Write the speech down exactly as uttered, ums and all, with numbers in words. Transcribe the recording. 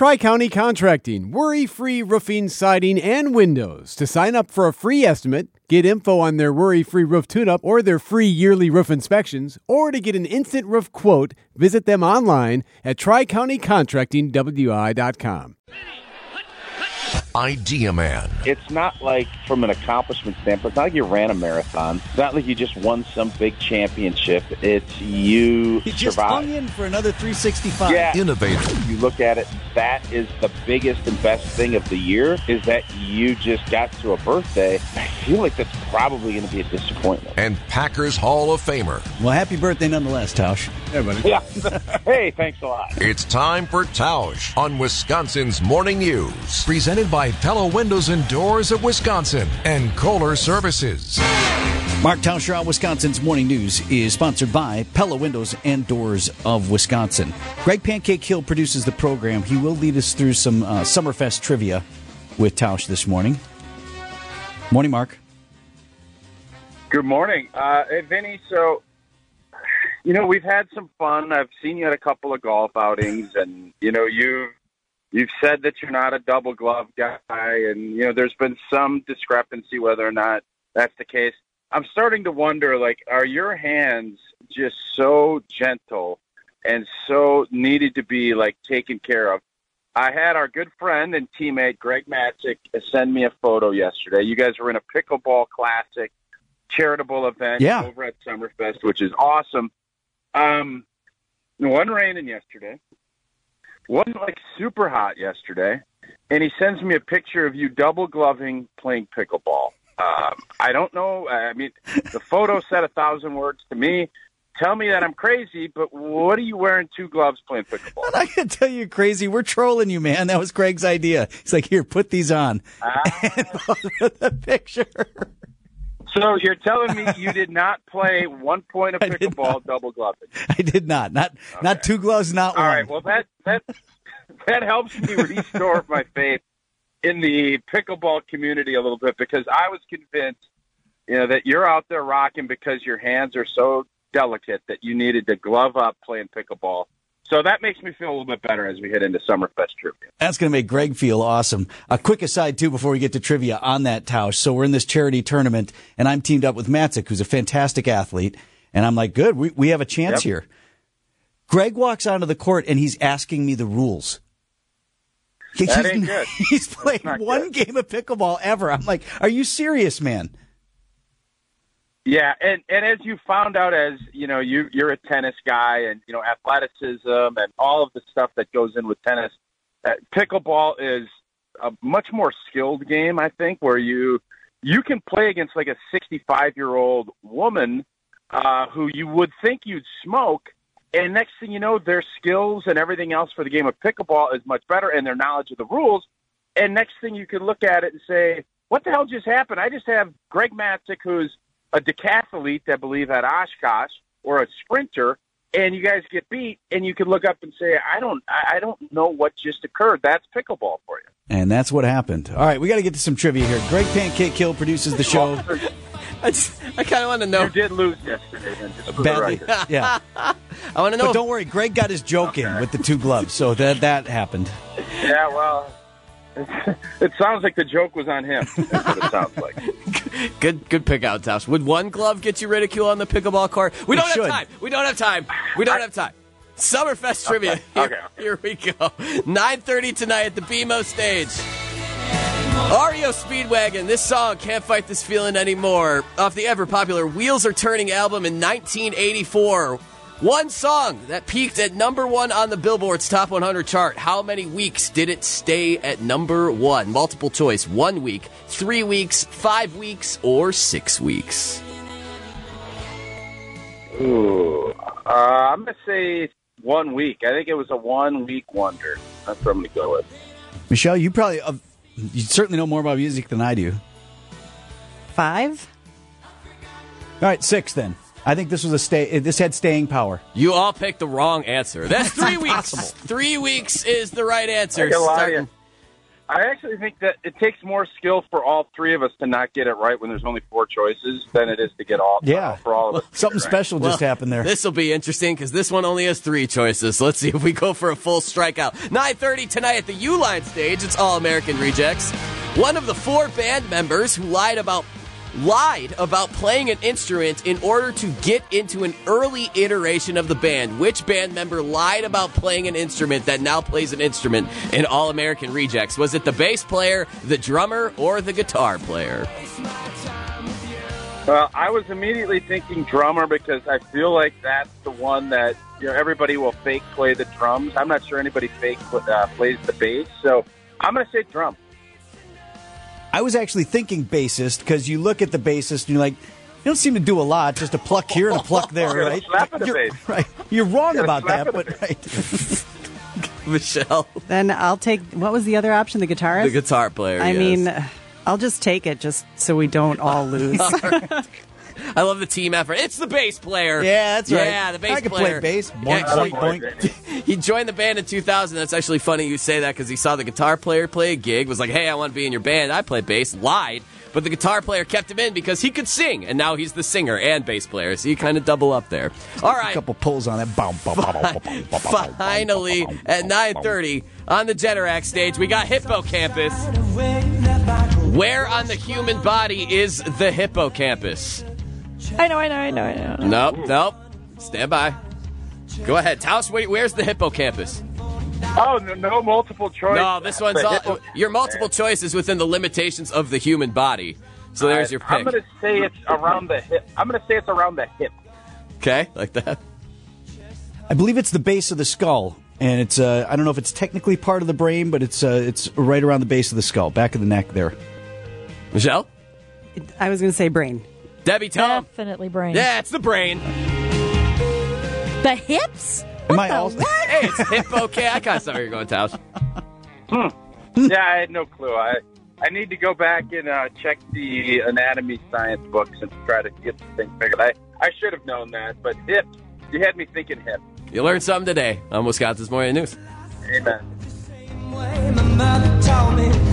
Tri-County Contracting, worry-free roofing, siding, and windows. To sign up for a free estimate, get info on their worry-free roof tune-up or their free yearly roof inspections, or to get an instant roof quote, visit them online at tri county contracting w i dot com. Idea Man. It's not like, from an accomplishment standpoint, it's not like you ran a marathon. It's not like you just won some big championship. It's you He just survived. hung in for another three sixty-five. Yeah. Innovative. You look at it, that is the biggest and best thing of the year, is that you just got to a birthday. I feel like that's probably going to be a disappointment. And Packers Hall of Famer. Well, happy birthday nonetheless, Tausch. Yeah, buddy. Yeah. Hey, thanks a lot. It's time for Tausch on Wisconsin's Morning News. Presented by Pella Windows and Doors of Wisconsin and Kohler Services. Mark Tauscher on Wisconsin's Morning News is sponsored by Pella Windows and Doors of Wisconsin. Greg Pancake Hill produces the program. He will lead us through some uh, Summerfest trivia with Tausch this morning. Morning, Mark. Good morning. Uh, hey, Vinny, so, you know, we've had some fun. I've seen you at a couple of golf outings, and, you know, you've You've said that you're not a double glove guy, and, you know, there's been some discrepancy whether or not that's the case. I'm starting to wonder, like, are your hands just so gentle and so needed to be, like, taken care of? I had our good friend and teammate Greg Matzik send me a photo yesterday. You guys were in a pickleball classic charitable event Yeah. over at Summerfest, which is awesome. Um, it wasn't raining yesterday. Wasn't like super hot yesterday, and he sends me a picture of you double gloving playing pickleball. Um, I don't know. I mean, the photo said a thousand words to me. Tell me that I'm crazy, but what are you wearing two gloves playing pickleball? I'm not going to tell you you're crazy. We're trolling you, man. That was Greg's idea. He's like, here, put these on. Ah. And the picture. So you're telling me you did not play one point of I did pickleball not. double gloving? I did not. Not not two gloves, not All one. right. Well, that that that helps me restore my faith in the pickleball community a little bit, because I was convinced, you know, that you're out there rocking because your hands are so delicate that you needed to glove up playing pickleball. So that makes me feel a little bit better as we head into Summerfest trivia. That's going to make Greg feel awesome. A quick aside, too, before we get to trivia on that, Tausch. So we're in this charity tournament, and I'm teamed up with Matzik, who's a fantastic athlete. And I'm like, good, we, we have a chance Yep. here. Greg walks onto the court, and he's asking me the rules. He- That he's, ain't good. He's played not one good. game of pickleball ever. I'm like, are you serious, man? Yeah, and, and as you found out, as you know, you you're a tennis guy, and you know athleticism and all of the stuff that goes in with tennis. Uh, pickleball is a much more skilled game, I think, where you you can play against like a sixty-five year old woman uh, who you would think you'd smoke, and next thing you know, their skills and everything else for the game of pickleball is much better, and their knowledge of the rules. And next thing you can look at it and say, "What the hell just happened?" I just have Greg Matzik, who's a decathlete, I believe, at Oshkosh, or a sprinter, and you guys get beat, and you can look up and say, I don't I don't know what just occurred. That's pickleball for you. And that's what happened. All right, we got to get to some trivia here. Greg Pancake Hill produces the show. I, just, I kind of want to know. You did lose yesterday, then, just for Badly. the record. Yeah. I want to know. But if- don't worry, Greg got his joke in with the two gloves, so that that happened. Yeah, well, it sounds like the joke was on him. That's what it sounds like. Good, good pick out, Tausch. Would one glove get you ridicule on the pickleball court? We It don't should. have time. We don't have time. We don't have time. Summerfest trivia. Here, okay. here we go. nine thirty tonight at the B M O stage. R E O Speedwagon. This song, Can't Fight This Feeling Anymore, off the ever-popular Wheels Are Turning album in nineteen eighty-four. One song that peaked at number one on the Billboard's Top one hundred chart. How many weeks did it stay at number one? Multiple choice. One week, three weeks, five weeks, or six weeks? Ooh, uh, I'm going to say one week. I think it was a one-week wonder. That's what I'm going to go with. Michelle, you probably uh, you certainly know more about music than I do. Five? All right, six then. I think this was a stay. This had staying power. You all picked the wrong answer. That's three weeks. Three weeks is the right answer. I got a lot of Starting- you. I actually think that it takes more skill for all three of us to not get it right when there's only four choices than it is to get all Yeah. uh, for all of us. Something right. special just Well, happened there. This will be interesting because this one only has three choices. So let's see if we go for a full strikeout. nine thirty tonight at the U-Line stage. It's All-American Rejects. One of the four band members who lied about lied about playing an instrument in order to get into an early iteration of the band. Which band member lied about playing an instrument that now plays an instrument in All-American Rejects? Was it the bass player, the drummer, or the guitar player? Well, I was immediately thinking drummer because I feel like that's the one that, you know, everybody will fake play the drums. I'm not sure anybody fake uh, plays the bass, so I'm going to say drum. I was actually thinking bassist because you look at the bassist and you're like, you don't seem to do a lot, just a pluck here and a pluck there, You're a right? slap of the You're, bass. right. You're wrong You're a about slap that, of the but right. Michelle, Then I'll take, what was the other option, the guitarist? the guitar player. I yes. mean, I'll just take it just so we don't all lose. I love the team effort. It's the bass player. Yeah, that's right. Yeah, the bass I can player. play bass. He Boink, actually- boink, boink. He joined the band in two thousand. That's actually funny you say that because he saw the guitar player play a gig, was like, hey, I want to be in your band. I play bass. Lied. But the guitar player kept him in because he could sing, and now he's the singer and bass player. So you kind of double up there. All A right. couple pulls on it. Bow, bow, bow, bow, bow, bow, bow, bow, bow, Finally, bow, bow, at bow, nine bow. thirty on the Generac stage, we got Hippocampus. Where on the human body is the hippocampus? I know, I know, I know, I know. Nope, nope. Stand by. Go ahead. Taos, wait, where's the hippocampus? Oh, no, no multiple choice. No, this one's The all, hippo- your multiple choice is within the limitations of the human body. So there's your pick. I'm going to say it's around the hip. I'm going to say it's around the hip. Okay, like that. I believe it's the base of the skull, and it's uh, I don't know if it's technically part of the brain, but it's uh, it's right around the base of the skull, back of the neck there. Michelle? I was going to say brain. Debbie, tell him. Definitely brain. Yeah, it's the brain. The hips? Am I all? Hey, it's hippo. Okay, I kind of saw where you're going, Taos. Yeah, I had no clue. I I need to go back and uh, check the anatomy science books and try to get the thing figured. I, I should have known that, but hip, you had me thinking hip. You learned something today on Wisconsin's Morning News. Amen. My mother told me